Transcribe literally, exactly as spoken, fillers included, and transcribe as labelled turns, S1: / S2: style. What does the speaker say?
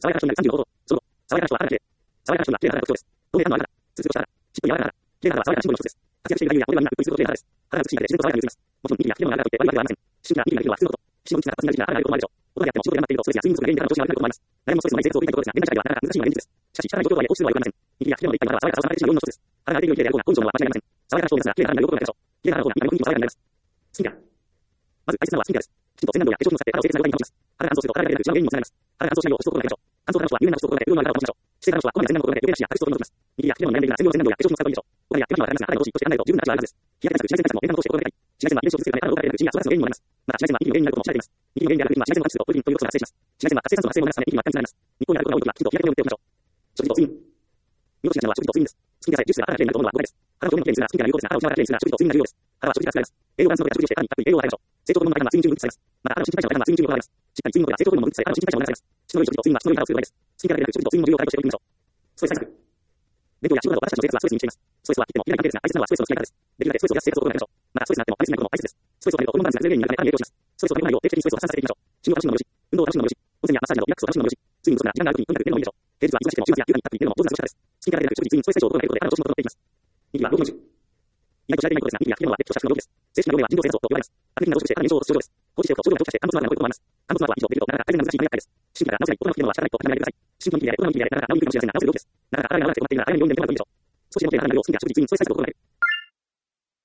S1: 爽やかな人になるさんじゅうの方法。その後、爽やかな人はあらなきれ。爽やかな人には綺麗な肌が特徴です。透明感のある肌。ツルツルとした肌。しっとり柔らかな肌。綺麗な肌は爽やかなシンボルの一つです。活躍している理由や、俺がみんな美しいことで肌です。肌が美しいだけで自然と爽やかに映ります。もちろん、ニキビや不良のあるからといって悪いわけではありません。思春期なニキビができるのは普通のこと。思春期な活発になる時期があらなることもあるでしょう。大人であっても仕事で頑張っていると、ストレスや睡眠不足が原因で肌の調子が悪くなることもあります。悩みもストレスもない生活を送りたいことですが、現代社会ではなかなか難しいのが現実です。しかし、汚い状況とはいえ、こうするのは良くありません。ニキビや不良の一体の肌は爽やかさを収まる自身の要因の一つです。肌が相手により綺麗であろうが、根性のは間違いありません。爽やかな人を目指すなら、綺麗な肌になることが大事でしょう。綺麗な肌の方が見た目も雰囲気も爽やかになります。スキンケア。まず、大切なのはスキンケアです。きちんと洗顔料や化粧品を使って肌を清潔な状態に保ちます。肌が乾燥すると体が出る一番原因にもつながります。肌が乾燥しないよう保湿を心がけましょう。乾燥肌の人は有名な保湿を心がけ、潤いのある肌を保ちましょう。姿勢肌の人はこまめな洗顔を心がけ、余計な脂や角質を取り除きます。ニキビや不良の悩みでなら、専用の洗顔料や化粧品を使うといいでしょう。お肌や手間にはかかりますが、肌に戻し、そして案内と十分なラッシュがあるはずです。日焼け対策、紫外線対策も年間を通して心がけたい。紫外線は遺伝子を傷つけるため、肌の老化や死にや育ちの原因にもなります。また、紫外線はニキビの原因になることも知られています。ニキビの原因であるニキビは紫外線の活動とプロテインという要素が発生します。紫外線は活性酸素の発生を促すため、ニキビが完全になります。日光にあることが多いときは、きちんと日焼け止めを塗っておきましょう。食事と睡眠。見落としがちなのは食事と睡眠です。スキンケアさえ重視すれば肌が綺麗になると思うのは誤解です。肌の表面の綺麗にするならスキンケアが有効ですが、肌を内側から綺麗にするなら食事と睡眠が重要です。肌は食事から作られます。栄養バランスの取れた食事をして、肌にたっぷり栄養を与えましょう。成長とともに間が睡眠十分に分泌されます。また、肌の新陳代謝の間が睡眠中に行われます。しっかり睡眠をとれば成長とともに分泌され、肌の新陳代謝も促されます。質の良い食事と睡眠は質の良い肌を作る場合です。スキンケアだけでなく、食事と睡眠も重要課題として取り組みましょう。ストレス対策。勉強や仕事など私たちの生活はストレスに満ちています。ストレスは切っても切れない関係ですが、大切なのはストレスの付き合い方です。できるだけストレスを増やす生活を心がけましょう。また、ストレスになってもありすぎないことも大切です。ストレスをためるとホルモンバランスが崩れる原因になるため、体に影響します。ストレスをためないよう定期的にストレスを発散させていきましょう。仕事を楽しむのもよし、運動を楽しむのもよし、温泉やマッサージなどリラックスを楽しむのもよし、睡眠不足な時間があるときにとにかく寝るのもいいでしょう。平日は忙しくても週末や休暇にたっぷり寝るのも上手な過ごし方です。スキンケアだけでなく食事、睡眠、ストレス対処を心がけることで肌の調子も整っていきます。ニキビは病気の種。意外と知られていないことですが、ニキビは切れるのは別居したの病気です。正式な病名は腎臓性炎症と呼ばれます。悪的な増殖して肌に炎症を起こす症状です。放置しておくと症状が長期化して乾物のあることもあります。乾物のあるは以上できるとなかなか改善が難しいのが厄介です。心筋が治せない、大人の切れるのは仕方ないと諦めないでください。心筋のニキビであれ、大人のニキビであれ、なかなか治りにくいかもしれませんが、治せる病気です。なかなか体が柔らかくて困っているなら、早めに病院で見てもらうといいでしょう。少しでも手が離れないよう、スキンケア、食事、睡眠、ストレス対策を心がける。